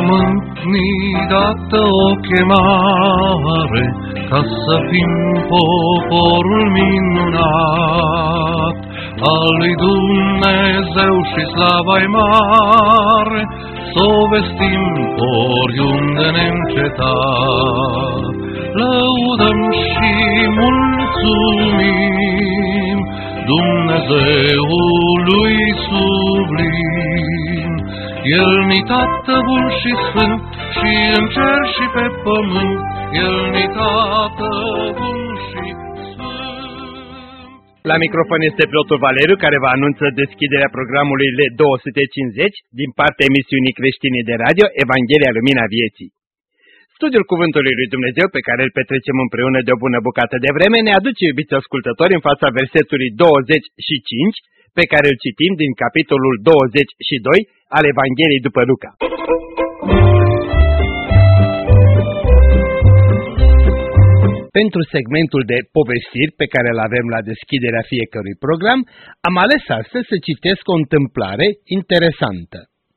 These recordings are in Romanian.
pământ ni dată o chemare, ca să fim poporul minunat al lui Dumnezeu și slava-i mare, s-o vestim oriunde neîncetat. Lăudăm și mulțumim Dumnezeului sublim. El ni Tată bun și sfânt, și în cer și pe pământ, El ni Tată bun și sfânt. La microfon este preotul Valeriu, care vă anunță deschiderea programului L250 din partea emisiunii creștine de radio Evanghelia Lumina Vieții. Studiul Cuvântului lui Dumnezeu, pe care îl petrecem împreună de o bună bucată de vreme, ne aduce, iubiți ascultători, în fața versetului 25, pe care îl citim din capitolul 22 al Evangheliei după Luca. Pentru segmentul de povestiri pe care îl avem la deschiderea fiecărui program, am ales astăzi să citesc o întâmplare interesantă.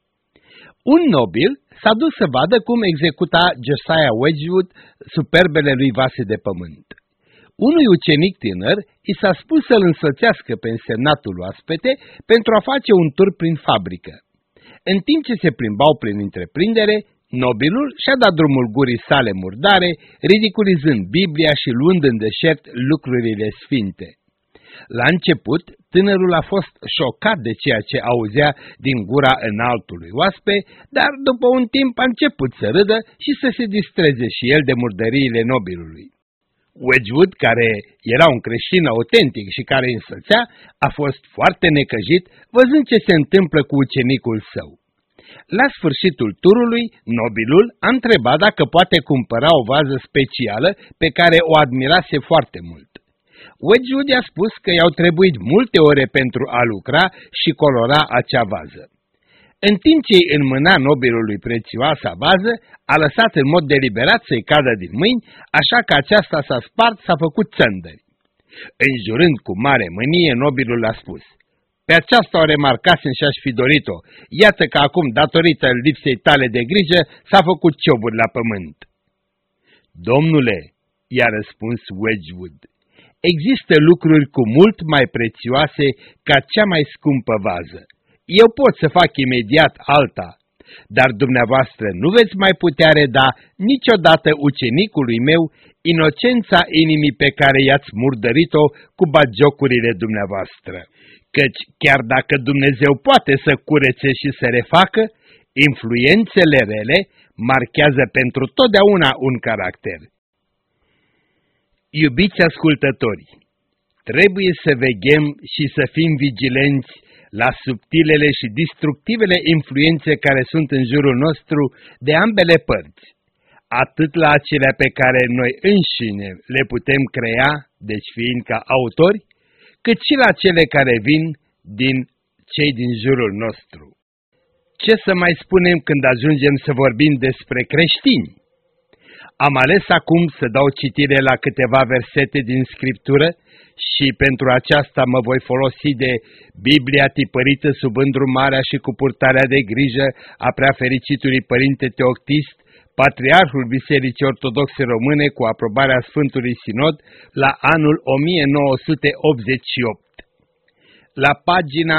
Un nobil s-a dus să vadă cum executa Josiah Wedgwood superbele lui vase de pământ. Unui ucenic tânăr i s-a spus să-l însoțească pe însemnatul oaspete pentru a face un tur prin fabrică. În timp ce se plimbau prin întreprindere, nobilul și-a dat drumul gurii sale murdare, ridiculizând Biblia și luând în deșert lucrurile sfinte. La început, tânărul a fost șocat de ceea ce auzea din gura înaltului oaspe, dar după un timp a început să râdă și să se distreze și el de murdăriile nobilului. Wedgwood, care era un creștin autentic și care îi însoțea, a fost foarte necăjit văzând ce se întâmplă cu ucenicul său. La sfârșitul turului, nobilul a întrebat dacă poate cumpăra o vază specială pe care o admirase foarte mult. Wedgwood i-a spus că i-au trebuit multe ore pentru a lucra și colora acea vază. În timp ce îi înmâna nobilului prețioasa vază, a lăsat în mod deliberat să-i cadă din mâini, așa că aceasta s-a spart, s-a făcut țândări. Înjurând cu mare mânie, nobilul a spus: "Pe aceasta o remarcasem și aș fi dorit-o. Iată că acum, datorită lipsei tale de grijă, s-a făcut cioburi la pământ." "Domnule," i-a răspuns Wedgwood, "există lucruri cu mult mai prețioase ca cea mai scumpă vază. Eu pot să fac imediat alta, dar dumneavoastră nu veți mai putea reda niciodată ucenicului meu inocența inimii pe care i-ați murdărit-o cu bagiocurile dumneavoastră. Căci chiar dacă Dumnezeu poate să curețe și să refacă, influențele rele marchează pentru totdeauna un caracter." Iubiți ascultători, trebuie să veghem și să fim vigilenți la subtilele și destructivele influențe care sunt în jurul nostru de ambele părți, atât la acelea pe care noi înșine le putem crea, deci fiind ca autori, cât și la cele care vin din cei din jurul nostru. Ce să mai spunem când ajungem să vorbim despre creștini? Am ales acum să dau citire la câteva versete din Scriptură și pentru aceasta mă voi folosi de Biblia tipărită sub îndrumarea și cu purtarea de grijă a preafericitului Părinte Teoctist, Patriarhul Bisericii Ortodoxe Române, cu aprobarea Sfântului Sinod, la anul 1988. La pagina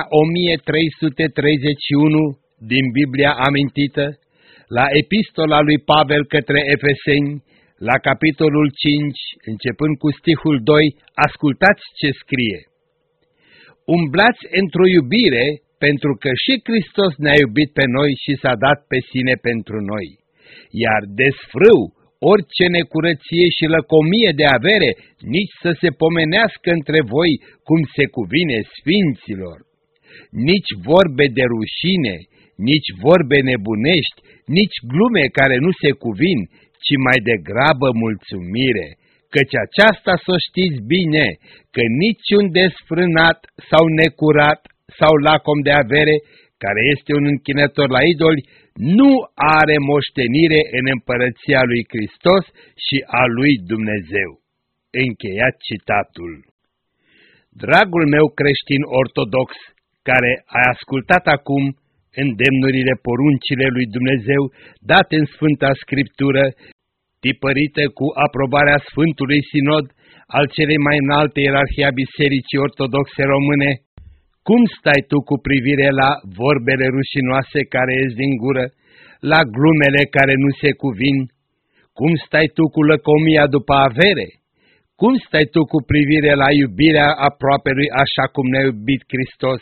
1331 din Biblia amintită, la epistola lui Pavel către Efeseni, la capitolul 5, începând cu stihul 2, ascultați ce scrie: "Umblați într-o iubire, pentru că și Hristos ne-a iubit pe noi și s-a dat pe sine pentru noi. Iar desfrâu orice necurăție și lăcomie de avere, nici să se pomenească între voi cum se cuvine sfinților. Nici vorbe de rușine, nici vorbe nebunești, nici glume care nu se cuvin, ci mai degrabă mulțumire, căci aceasta să știți bine, că niciun desfrânat sau necurat sau lacom de avere, care este un închinător la idoli, nu are moștenire în împărăția lui Hristos și a lui Dumnezeu." Încheiat citatul. Dragul meu creștin ortodox, care ai ascultat acum îndemnurile, poruncile lui Dumnezeu, date în Sfânta Scriptură, tipărite cu aprobarea Sfântului Sinod al celei mai înalte ierarhii a Bisericii Ortodoxe Române, cum stai tu cu privire la vorbele rușinoase care ies din gură, la glumele care nu se cuvin? Cum stai tu cu lăcomia după avere? Cum stai tu cu privire la iubirea aproapelui așa cum ne-a iubit Hristos?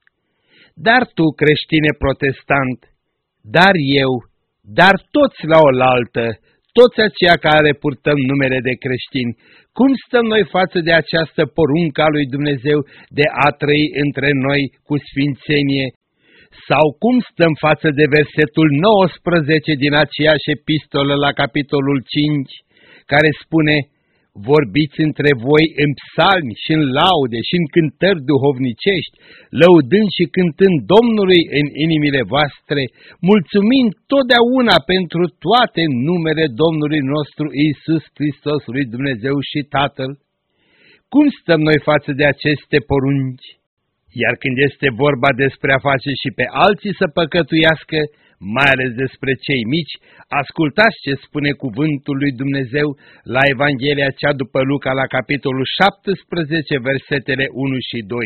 Dar tu, creștine protestant, dar eu, dar toți la oaltă, toți aceia care purtăm numele de creștini, cum stăm noi față de această poruncă a lui Dumnezeu de a trăi între noi cu sfințenie? Sau cum stăm față de versetul 19 din aceeași epistolă la capitolul 5, care spune: vorbiți între voi în psalmi și în laude și în cântări duhovnicești, lăudând și cântând Domnului în inimile voastre, mulțumind totdeauna pentru toate în numele Domnului nostru Iisus Hristos, lui Dumnezeu și Tatăl? Cum stăm noi față de aceste porunci? Iar când este vorba despre a face și pe alții să păcătuiască, mai ales despre cei mici, ascultați ce spune cuvântul lui Dumnezeu la Evanghelia cea după Luca, la capitolul 17, versetele 1 și 2.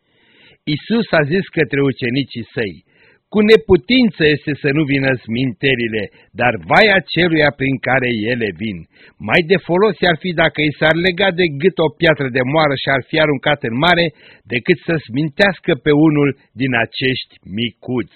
Iisus a zis către ucenicii săi: cu neputință este să nu vină sminterile, dar vai aceluia prin care ele vin. Mai de folos ar fi dacă i s-ar lega de gât o piatră de moară și ar fi aruncat în mare, decât să smintească pe unul din acești micuți.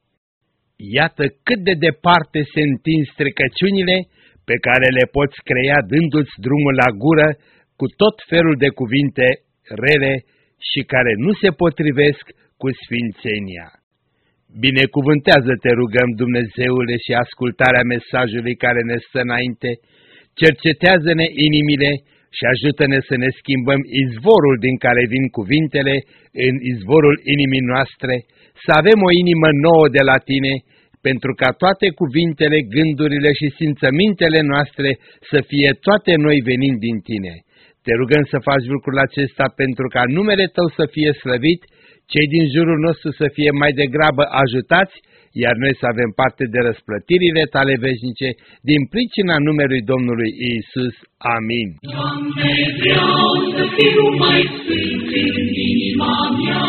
Iată cât de departe se întind stricăciunile pe care le poți crea dându-ți drumul la gură cu tot felul de cuvinte rele și care nu se potrivesc cu sfințenia. Binecuvântează-te, rugăm, Dumnezeule, și ascultarea mesajului care ne stă înainte, cercetează-ne inimile și ajută-ne să ne schimbăm izvorul din care vin cuvintele în izvorul inimii noastre, să avem o inimă nouă de la Tine, pentru ca toate cuvintele, gândurile și simțămintele noastre să fie toate noi venind din Tine. Te rugăm să faci lucrul acesta pentru ca numele Tău să fie slăvit, cei din jurul nostru să fie mai degrabă ajutați, iar noi să avem parte de răsplătirile Tale veșnice, din pricina numelui Domnului Iisus. Amin. Doamne, vreau să fiu mai sfânt în inima mea,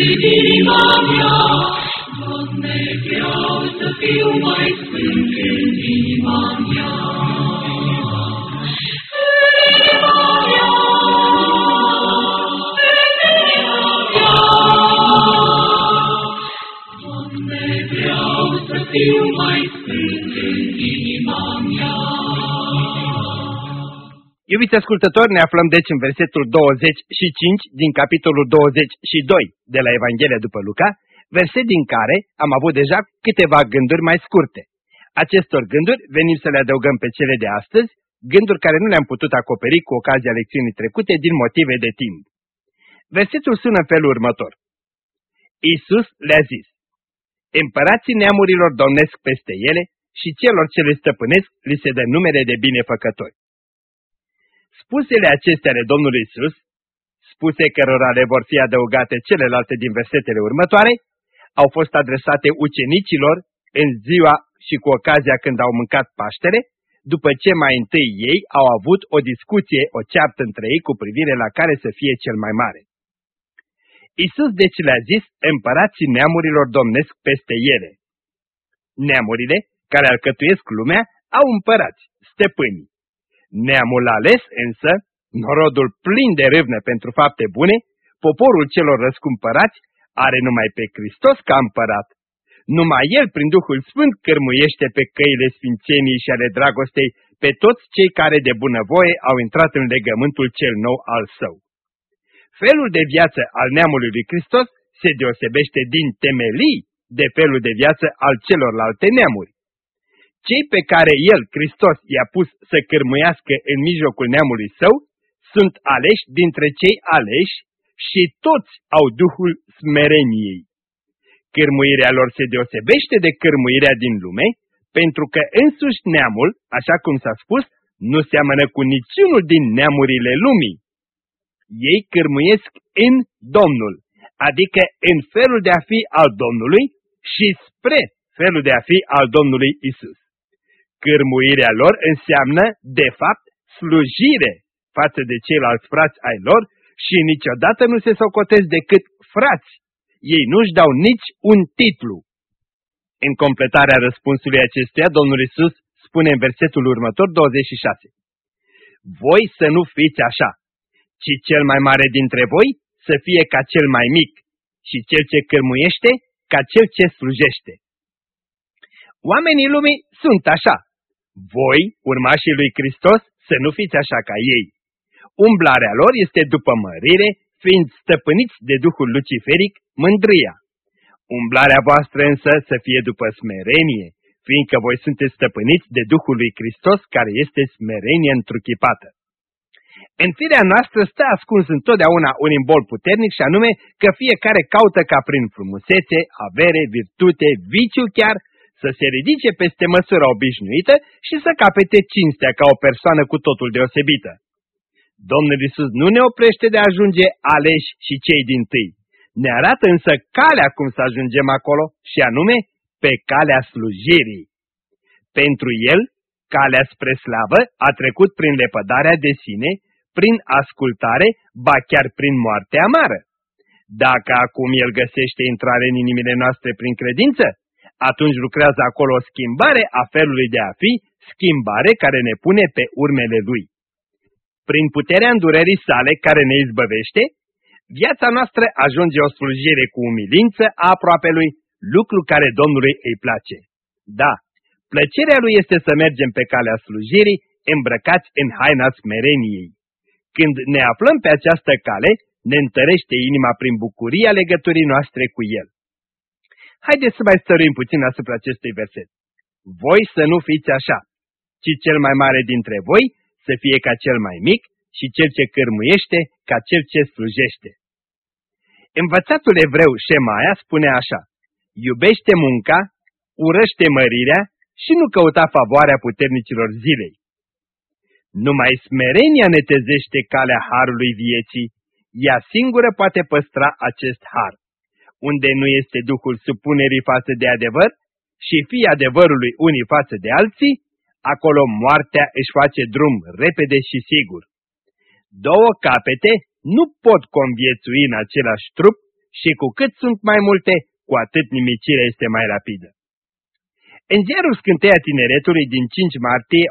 Doamne, vreau să fiu mai sfânt în inima mea. Fiu mai sfânt în inima mea. Iubiți ascultători, ne aflăm deci în versetul 25 din capitolul 22 de la Evanghelia după Luca, verset din care am avut deja câteva gânduri mai scurte. Acestor gânduri venim să le adăugăm pe cele de astăzi, gânduri care nu le-am putut acoperi cu ocazia lecțiunii trecute din motive de timp. Versetul sună în felul următor: Iisus le-a zis: împărații neamurilor domnesc peste ele și celor ce le stăpânesc li se dă numele de binefăcători. Spusele acestea ale Domnului Iisus, spuse cărora le vor fi adăugate celelalte din versetele următoare, au fost adresate ucenicilor în ziua și cu ocazia când au mâncat Paștele, după ce mai întâi ei au avut o discuție, o ceartă între ei cu privire la care să fie cel mai mare. Iisus deci le-a zis: împărații neamurilor domnesc peste ele. Neamurile care alcătuiesc lumea au împărați, stăpâni. Neamul ales însă, norodul plin de râvnă pentru fapte bune, poporul celor răscumpărați, are numai pe Hristos ca împărat. Numai El, prin Duhul Sfânt, cărmuiește pe căile sfințeniei și ale dragostei pe toți cei care de bunăvoie au intrat în legământul cel nou al Său. Felul de viață al neamului lui Hristos se deosebește din temelii de felul de viață al celorlalte neamuri. Cei pe care El, Hristos, i-a pus să cârmuiască în mijlocul neamului Său, sunt aleși dintre cei aleși și toți au Duhul smereniei. Cârmuirea lor se deosebește de cârmuirea din lume, pentru că însuși neamul, așa cum s-a spus, nu seamănă cu niciunul din neamurile lumii. Ei cârmuiesc în Domnul, adică în felul de a fi al Domnului și spre felul de a fi al Domnului Isus. Cârmuirea lor înseamnă, de fapt, slujire față de ceilalți frați ai lor și niciodată nu se socotesc decât frați. Ei nu-și dau nici un titlu. În completarea răspunsului acestuia, Domnul Isus spune în versetul următor, 26. Voi să nu fiți așa, ci cel mai mare dintre voi să fie ca cel mai mic și cel ce cârmuiește ca cel ce slujește. Oamenii lumii sunt așa. Voi, urmașii lui Hristos, să nu fiți așa ca ei. Umblarea lor este după mărire, fiind stăpâniți de duhul luciferic, mândria. Umblarea voastră însă să fie după smerenie, fiindcă voi sunteți stăpâniți de Duhul lui Hristos, care este smerenie întruchipată. În firea noastră stă ascuns întotdeauna un imbol puternic și anume că fiecare caută ca prin frumusețe, avere, virtute, viciu chiar, să se ridice peste măsura obișnuită și să capete cinstea ca o persoană cu totul deosebită. Domnul Iisus nu ne oprește de a ajunge aleși și cei dintâi. Ne arată însă calea cum să ajungem acolo și anume pe calea slujirii. Pentru el, calea spre slavă a trecut prin lepădarea de sine, prin ascultare, ba chiar prin moarte amară. Dacă acum el găsește intrare în inimile noastre prin credință, atunci lucrează acolo o schimbare a felului de a fi, schimbare care ne pune pe urmele lui. Prin puterea îndurerii sale care ne izbăvește, viața noastră ajunge o slujire cu umilință a aproapelui, lucru care Domnului îi place. Da, plăcerea lui este să mergem pe calea slujirii, îmbrăcați în haina smereniei. Când ne aflăm pe această cale, ne întărește inima prin bucuria legăturii noastre cu el. Haideți să mai stăruim puțin asupra acestui verset. Voi să nu fiți așa, ci cel mai mare dintre voi să fie ca cel mai mic și cel ce cârmuiește ca cel ce slujește. Învățatul evreu Șemaia spune așa: iubește munca, urăște mărirea și nu căuta favoarea puternicilor zilei. Numai smerenia netezește calea harului vieții, ea singură poate păstra acest har. Unde nu este duhul supunerii față de adevăr și fii adevărului unii față de alții, acolo moartea își face drum repede și sigur. Două capete nu pot conviețui în același trup și cu cât sunt mai multe, cu atât nimicirea este mai rapidă. În ziarul Scânteia Tineretului din 5 martie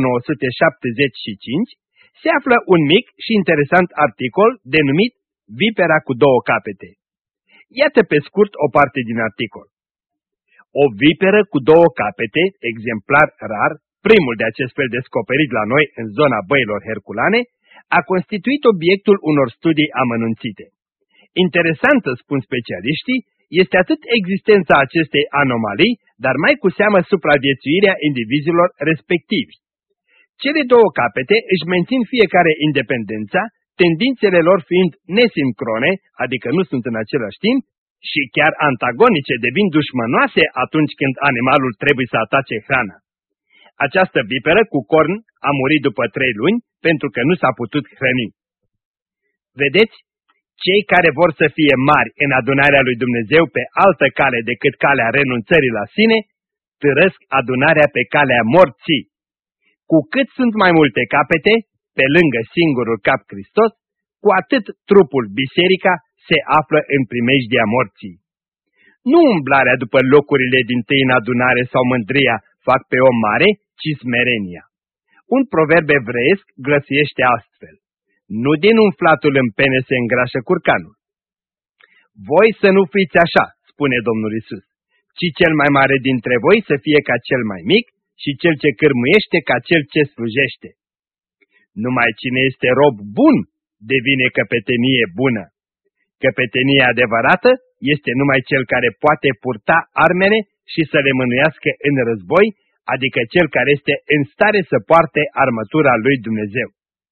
1975 se află un mic și interesant articol denumit Vipera cu două capete. Iată pe scurt o parte din articol. O viperă cu două capete, exemplar rar, primul de acest fel descoperit la noi în zona Băilor Herculane, a constituit obiectul unor studii amănunțite. Interesantă, spun specialiștii, este atât existența acestei anomalii, dar mai cu seamă supraviețuirea indivizilor respectivi. Cele două capete își mențin fiecare independența, tendințele lor fiind nesincrone, adică nu sunt în același timp, și chiar antagonice, devin dușmănoase atunci când animalul trebuie să atace hrana. Această viperă cu corn a murit după 3 luni pentru că nu s-a putut hrăni. Vedeți? Cei care vor să fie mari în adunarea lui Dumnezeu pe altă cale decât calea renunțării la sine, târăsc adunarea pe calea morții. Cu cât sunt mai multe capete, pe lângă singurul cap Hristos, cu atât trupul, biserica, se află în primejdia morții. Nu umblarea după locurile dintâi în adunare sau mândria fac pe om mare, ci smerenia. Un proverb evreiesc glăsiește astfel: nu din umflatul în pene se îngrașă curcanul. Voi să nu fiți așa, spune Domnul Isus, ci cel mai mare dintre voi să fie ca cel mai mic și cel ce cârmuiește ca cel ce slujește. Numai cine este rob bun devine căpetenie bună. Căpetenia adevărată este numai cel care poate purta armele și să le mânuiască în război, adică cel care este în stare să poarte armătura lui Dumnezeu.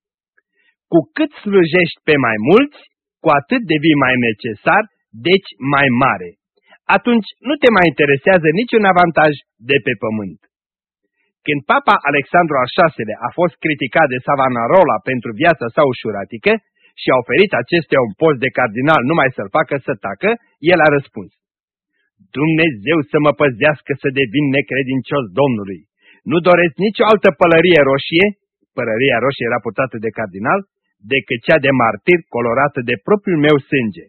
Cu cât slujești pe mai mulți, cu atât devii mai necesar, deci mai mare. Atunci nu te mai interesează niciun avantaj de pe pământ. Când Papa Alexandru al VI-lea a fost criticat de Savonarola pentru viața sa ușuratică și a oferit acestuia un post de cardinal numai să-l facă să tacă, el a răspuns: Dumnezeu să mă păzească să devin necredincios Domnului. Nu doresc nicio altă pălărie roșie, pălăria roșie era purtată de cardinal, decât cea de martir colorată de propriul meu sânge.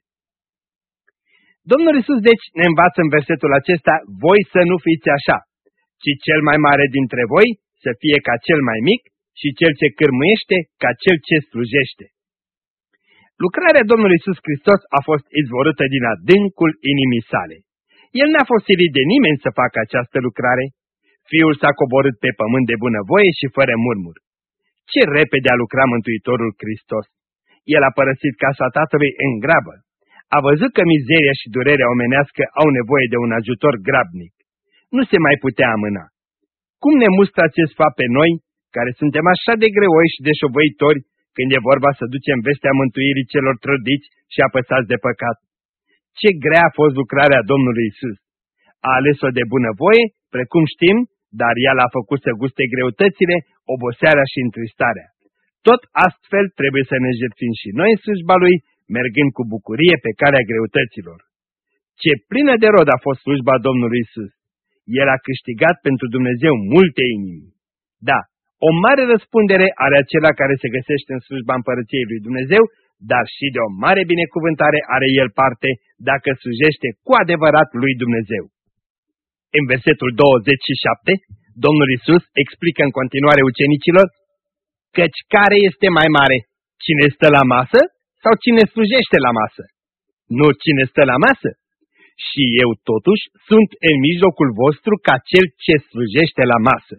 Domnul Iisus deci ne învață în versetul acesta, voi să nu fiți așa, ci cel mai mare dintre voi să fie ca cel mai mic și cel ce cârmuiește ca cel ce slujește. Lucrarea Domnului Iisus Hristos a fost izvorâtă din adâncul inimii sale. El n-a fost silit de nimeni să facă această lucrare. Fiul s-a coborât pe pământ de bunăvoie și fără murmur. Ce repede a lucrat Mântuitorul Hristos! El a părăsit casa Tatălui în grabă. A văzut că mizeria și durerea omenească au nevoie de un ajutor grabnic. Nu se mai putea amâna. Cum ne mustră acest fapt pe noi, care suntem așa de greoi și de șovăitori, când e vorba să ducem vestea mântuirii celor trădiți și apăsați de păcat? Ce grea a fost lucrarea Domnului Isus! A ales-o de bunăvoie, precum știm, dar El a făcut să guste greutățile, oboseala și întristarea. Tot astfel trebuie să ne jertfim și noi în slujba Lui, mergând cu bucurie pe calea greutăților. Ce plină de rod a fost slujba Domnului Isus! El a câștigat pentru Dumnezeu multe inimi. Da, o mare răspundere are acela care se găsește în slujba Împărăției lui Dumnezeu, dar și de o mare binecuvântare are el parte dacă slujește cu adevărat lui Dumnezeu. În versetul 27, Domnul Iisus explică în continuare ucenicilor, căci care este mai mare, cine stă la masă sau cine slujește la masă? Nu cine stă la masă? Și eu totuși sunt în mijlocul vostru ca cel ce slujește la masă.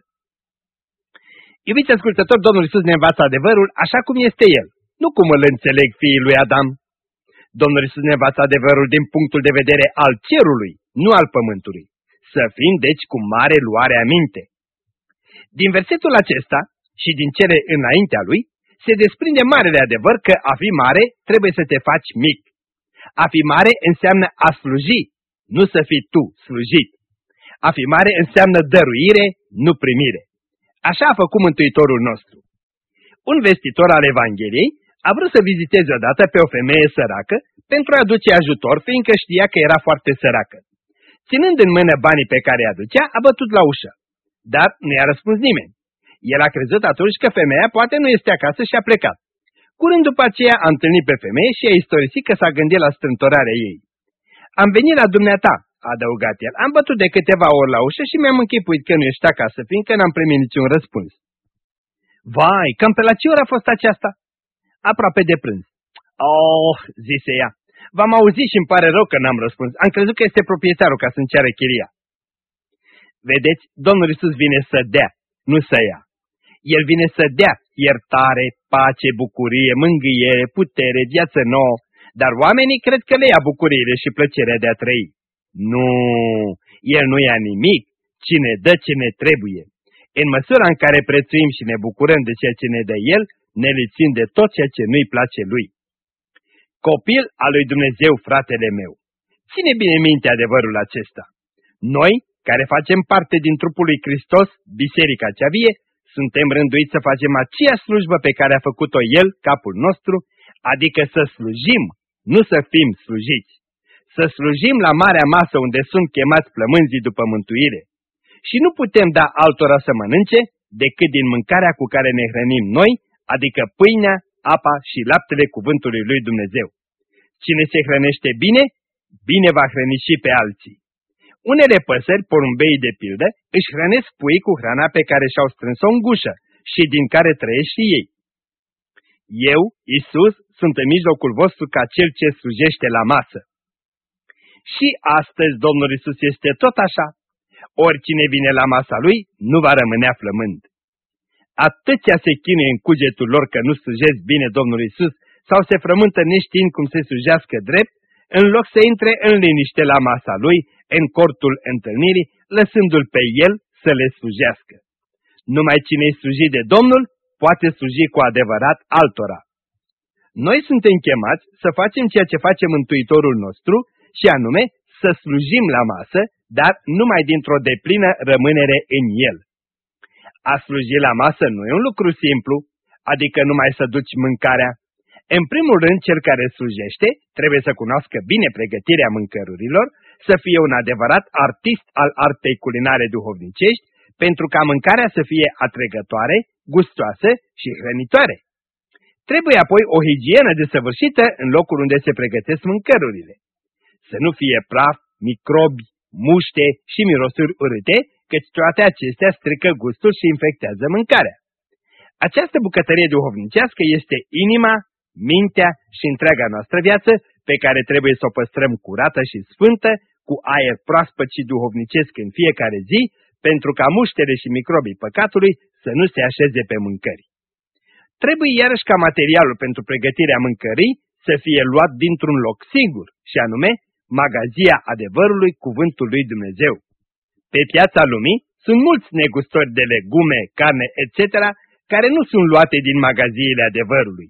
Iubiți ascultători, Domnul Iisus ne învață adevărul așa cum este El, nu cum îl înțeleg fiii lui Adam. Domnul Iisus ne învață adevărul din punctul de vedere al cerului, nu al pământului. Să fim deci cu mare luare aminte. Din versetul acesta și din cele înaintea lui, se desprinde marele adevăr că a fi mare trebuie să te faci mic. A fi mare înseamnă a sluji, nu să fii tu slujit. A fi mare înseamnă dăruire, nu primire. Așa a făcut Mântuitorul nostru. Un vestitor al Evangheliei a vrut să viziteze odată pe o femeie săracă pentru a aduce ajutor, fiindcă știa că era foarte săracă. Ținând în mână banii pe care îi aducea, a bătut la ușă, dar nu i-a răspuns nimeni. El a crezut atunci că femeia poate nu este acasă și a plecat. Curând după aceea a întâlnit pe femeie și a istorisit că s-a gândit la strâmtorarea ei. Am venit la dumneata, a adăugat el, am bătut de câteva ori la ușă și mi-am închipuit că nu ești acasă, fiindcă n-am primit niciun răspuns. Vai, cam pe la ce oră a fost aceasta? Aproape de prânz. Oh, zise ea, v-am auzit și îmi pare rău că n-am răspuns. Am crezut că este proprietarul ca să-mi ceară chiria. Vedeți, Domnul Iisus vine să dea, nu să ia. El vine să dea iertare, pace, bucurie, mângâiere, putere, viață nouă, dar oamenii cred că le ia bucuriile și plăcerea de a trăi. Nu, El nu ia nimic, ci ne dă ce ne trebuie. În măsura în care prețuim și ne bucurăm de ceea ce ne dă El, ne lipsim de tot ceea ce nu-i place Lui. Copil al lui Dumnezeu, fratele meu, ține bine minte adevărul acesta. Noi, care facem parte din trupul lui Hristos, Biserica cea vie, suntem rânduiți să facem aceeași slujbă pe care a făcut-o El, capul nostru, adică să slujim, nu să fim slujiți. Să slujim la marea masă unde sunt chemați plămânzii după mântuire. Și nu putem da altora să mănânce decât din mâncarea cu care ne hrănim noi, adică pâinea, apa și laptele cuvântului lui Dumnezeu. Cine se hrănește bine, bine va hrăni și pe alții. Unele păsări, porumbei de pildă, își hrănesc puii cu hrana pe care și-au strâns-o în gușă și din care trăiesc și ei. Eu, Iisus, sunt în mijlocul vostru ca cel ce slujește la masă. Și astăzi Domnul Iisus este tot așa. Oricine vine la masa Lui nu va rămânea flămând. Atâția se chinuie în cugetul lor că nu slujesc bine Domnul Iisus sau se frământă neștiind cum se slujească drept, în loc să intre în liniște la masa Lui, în cortul întâlnirii, lăsându-L pe El să le slujească. Numai cine-i slujit de Domnul poate sluji cu adevărat altora. Noi suntem chemați să facem ceea ce face Mântuitorul nostru și anume să slujim la masă, dar numai dintr-o deplină rămânere în El. A sluji la masă nu e un lucru simplu, adică numai să duci mâncarea. În primul rând, cel care slujește trebuie să cunoască bine pregătirea mâncărurilor, să fie un adevărat artist al artei culinare duhovnicești, pentru ca mâncarea să fie atrăgătoare, gustoasă și hrănitoare. Trebuie apoi o higienă desăvârșită în locul unde se pregătesc mâncărurile. Să nu fie praf, microbi, muște și mirosuri urâte, căci toate acestea strică gustul și infectează mâncarea. Această bucătărie duhovnicească este inima, mintea și întreaga noastră viață, pe care trebuie să o păstrăm curată și sfântă, cu aer proaspăt și duhovnicesc în fiecare zi, pentru ca muștele și microbii păcatului să nu se așeze pe mâncări. Trebuie iarăși ca materialul pentru pregătirea mâncării să fie luat dintr-un loc sigur, și anume magazia adevărului cuvântului lui Dumnezeu. Pe piața lumii sunt mulți negustori de legume, carne, etc., care nu sunt luate din magaziile adevărului.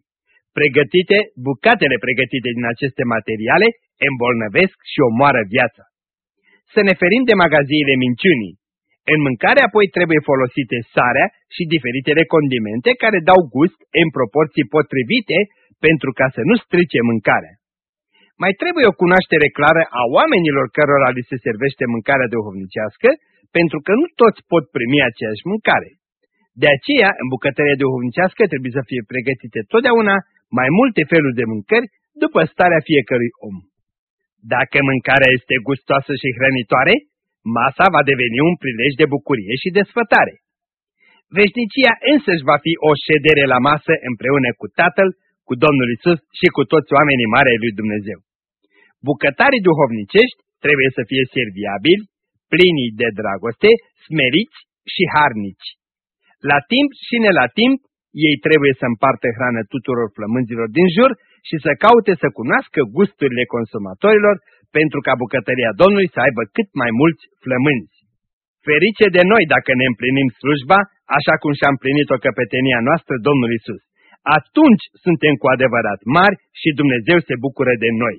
Bucatele pregătite din aceste materiale îmbolnăvesc și omoară viața. Să ne ferim de magaziile minciunii. În mâncare apoi trebuie folosite sarea și diferitele condimente care dau gust în proporții potrivite pentru ca să nu strice mâncarea. Mai trebuie o cunoaștere clară a oamenilor cărora li se servește mâncarea duhovnicească, pentru că nu toți pot primi aceeași mâncare. De aceea, în bucătăria duhovnicească trebuie să fie pregătite totdeauna mai multe feluri de mâncări după starea fiecărui om. Dacă mâncarea este gustoasă și hrănitoare, masa va deveni un prilej de bucurie și desfătare. Veșnicia însăși va fi o ședere la masă împreună cu Tatăl, cu Domnul Isus și cu toți oamenii mari ai lui Dumnezeu. Bucătarii duhovnicești trebuie să fie serviabili, plini de dragoste, smeriți și harnici. La timp și ne la timp, ei trebuie să împartă hrană tuturor flămânzilor din jur și să caute să cunoască gusturile consumatorilor, pentru ca bucătăria Domnului să aibă cât mai mulți flămânzi. Ferice de noi dacă ne împlinim slujba, așa cum și-a împlinit-o căpetenia noastră Domnul Isus. Atunci suntem cu adevărat mari și Dumnezeu se bucură de noi.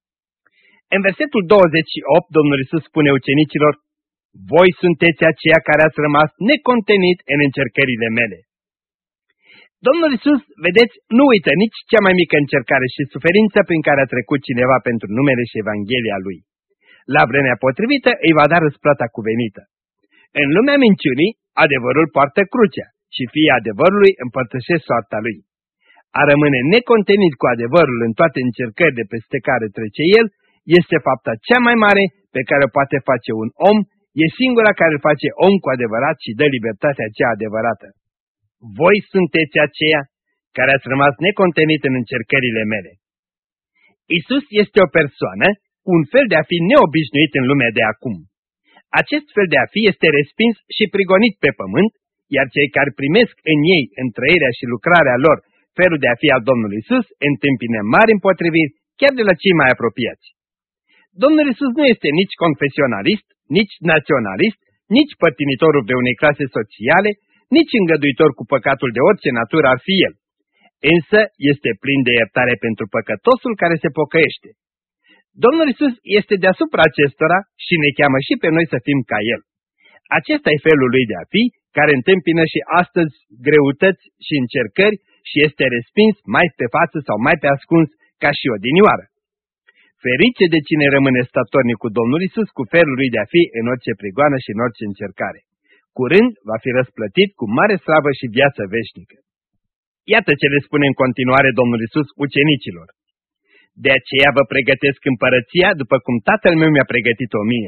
În versetul 28, Domnul Isus spune ucenicilor: voi sunteți aceia care ați rămas necontenit în încercările mele. Domnul Isus, vedeți, nu uită nici cea mai mică încercare și suferință prin care a trecut cineva pentru numele și Evanghelia Lui. La vremea potrivită îi va da răsplata cuvenită. În lumea minciunii, adevărul poartă crucea și fiii adevărului împărtășesc soarta lui. A rămâne necontenit cu adevărul în toate încercările peste care trece el, este fapta cea mai mare pe care o poate face un om, e singura care îl face om cu adevărat și dă libertatea cea adevărată. Voi sunteți aceia care ați rămas necontenit în încercările mele. Isus este o persoană cu un fel de a fi neobișnuit în lumea de acum. Acest fel de a fi este respins și prigonit pe pământ, iar cei care primesc în ei, în trăirea și lucrarea lor, felul de a fi al Domnului Isus, întâmpină mari împotriviri, chiar de la cei mai apropiați. Domnul Isus nu este nici confesionalist, nici naționalist, nici părtinitorul de unei clase sociale, nici îngăduitor cu păcatul de orice natură ar fi el. Însă este plin de iertare pentru păcătosul care se pocăiește. Domnul Isus este deasupra acestora și ne cheamă și pe noi să fim ca el. Acesta e felul lui de a fi, care întâmpină și astăzi greutăți și încercări și este respins mai pe față sau mai pe ascuns ca și odinioară. Ferice de cine rămâne statornic cu Domnul Isus, cu felul lui de a fi în orice prigoană și în orice încercare. Curând va fi răsplătit cu mare slavă și viață veșnică. Iată ce le spune în continuare Domnul Isus ucenicilor: de aceea vă pregătesc împărăția după cum Tatăl meu mi-a pregătit-o mie.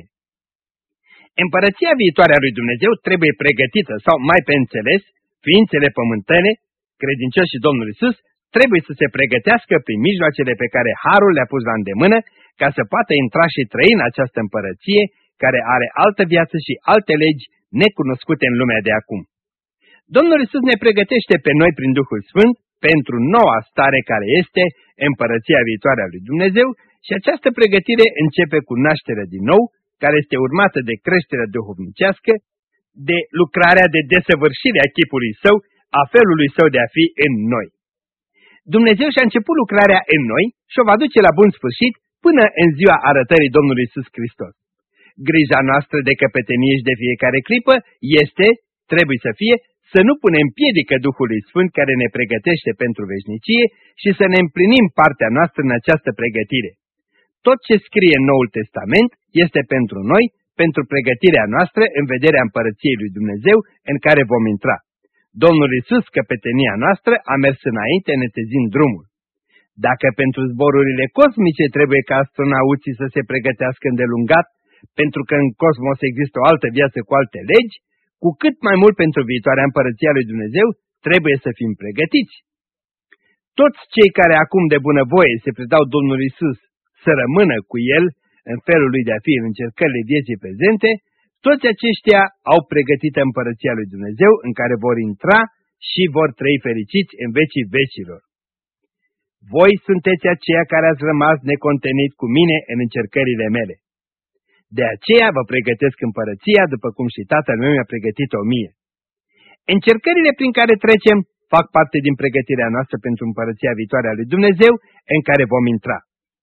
Împărăția viitoare a lui Dumnezeu trebuie pregătită, sau mai pe înțeles, ființele pământene, credincioși și Domnul Isus, trebuie să se pregătească prin mijloacele pe care Harul le-a pus la îndemână, ca să poată intra și trăi în această împărăție, care are altă viață și alte legi necunoscute în lumea de acum. Domnul Isus ne pregătește pe noi prin Duhul Sfânt pentru noua stare care este împărăția viitoare a lui Dumnezeu și această pregătire începe cu nașterea din nou, care este urmată de creșterea duhovnicească, de lucrarea de desăvârșire a chipului său, a felului său de a fi în noi. Dumnezeu și-a început lucrarea în noi și o va duce la bun sfârșit până în ziua arătării Domnului Iisus Hristos. Grija noastră de căpetenie și de fiecare clipă trebuie să fie, să nu punem piedică Duhului Sfânt care ne pregătește pentru veșnicie și să ne împlinim partea noastră în această pregătire. tot ce scrie în Noul Testament este pentru noi, pentru pregătirea noastră în vederea împărăției lui Dumnezeu în care vom intra. Domnul Iisus, căpetenia noastră, a mers înainte netezind drumul. Dacă pentru zborurile cosmice trebuie ca astronauții să se pregătească îndelungat, pentru că în cosmos există o altă viață cu alte legi, cu cât mai mult pentru viitoarea împărăția lui Dumnezeu trebuie să fim pregătiți. Toți cei care acum de bunăvoie se predau Domnului Iisus să rămână cu El în felul lui de a fi în încercările vieții prezente, toți aceștia au pregătită împărăția lui Dumnezeu în care vor intra și vor trăi fericiți în vecii vecilor. Voi sunteți aceia care ați rămas necontenit cu mine în încercările mele. De aceea vă pregătesc împărăția, după cum și Tatăl meu mi-a pregătit-o mie. Încercările prin care trecem fac parte din pregătirea noastră pentru împărăția viitoare a lui Dumnezeu în care vom intra.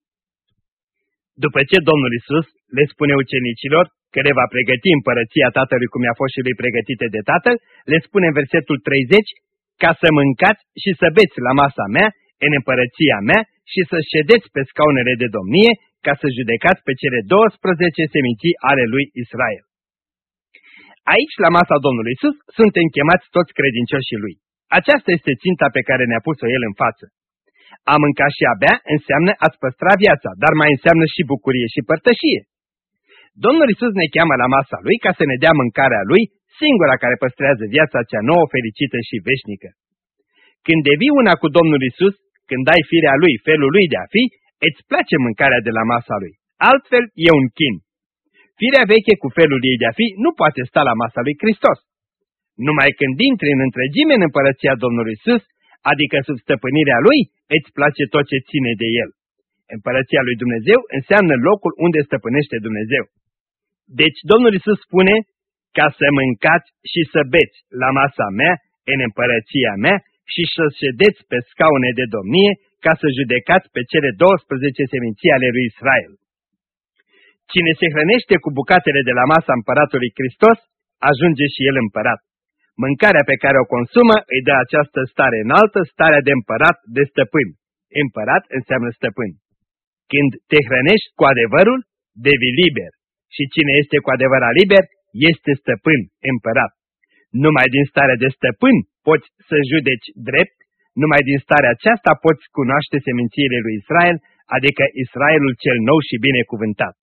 După ce Domnul Iisus le spune ucenicilor că le va pregăti împărăția Tatălui cum i-a fost și lui pregătite de Tatăl, le spune în versetul 30, ca să mâncați și să beți la masa mea, în împărăția mea, și să ședeți pe scaunele de domnie, ca să judecați pe cele 12 seminții ale lui Israel. Aici, la masa Domnului Iisus, suntem chemați toți credincioșii lui. Aceasta este ținta pe care ne-a pus-o El în față. A mânca și a bea înseamnă a-ți păstra viața, dar mai înseamnă și bucurie și părtășie. Domnul Iisus ne cheamă la masa Lui ca să ne dea mâncarea Lui, singura care păstrează viața cea nouă, fericită și veșnică. Când devii una cu Domnul Iisus, când ai firea Lui, felul Lui de a fi, îți place mâncarea de la masa Lui. Altfel e un chin. Firea veche cu felul ei de a fi nu poate sta la masa lui Hristos. Numai când intri în întregime în împărăția Domnului Iisus, adică sub stăpânirea Lui, îți place tot ce ține de El. Împărăția lui Dumnezeu înseamnă locul unde stăpânește Dumnezeu. Deci Domnul Iisus spune, ca să mâncați și să beți la masa mea, în împărăția mea, și să ședeți pe scaune de domnie, ca să judecați pe cele 12 seminții ale lui Israel. Cine se hrănește cu bucatele de la masa împăratului Hristos, ajunge și el împărat. Mâncarea pe care o consumă îi dă această stare înaltă, starea de împărat, de stăpân. Împărat înseamnă stăpân. Când te hrănești cu adevărul, devii liber. Și cine este cu adevărat liber, este stăpân, împărat. Numai din starea de stăpân poți să judeci drept, numai din starea aceasta poți cunoaște semințiile lui Israel, adică Israelul cel nou și binecuvântat.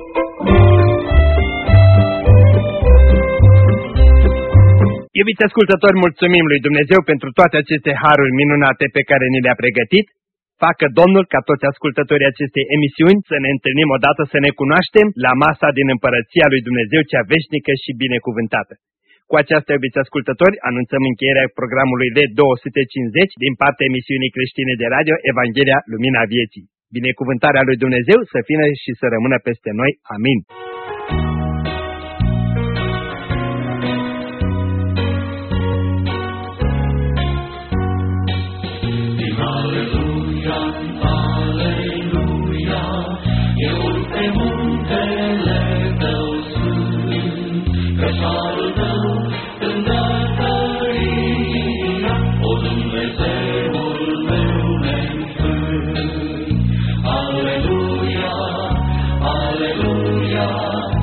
Iubiți ascultători, mulțumim lui Dumnezeu pentru toate aceste haruri minunate pe care ni le-a pregătit. Facă Domnul ca toți ascultătorii acestei emisiuni să ne întâlnim odată, să ne cunoaștem la masa din împărăția lui Dumnezeu cea veșnică și binecuvântată. Cu aceasta, iubiți ascultători, anunțăm încheierea programului LED250 din partea emisiunii creștine de radio Evanghelia Lumina Vieții. Binecuvântarea lui Dumnezeu să fie și să rămână peste noi. Amin. Aleluia, aleluia, eu pe muntele tău sunt, că șarul tău îndătăria, o Dumnezeul meu ne-nfrânt. Aleluia, aleluia,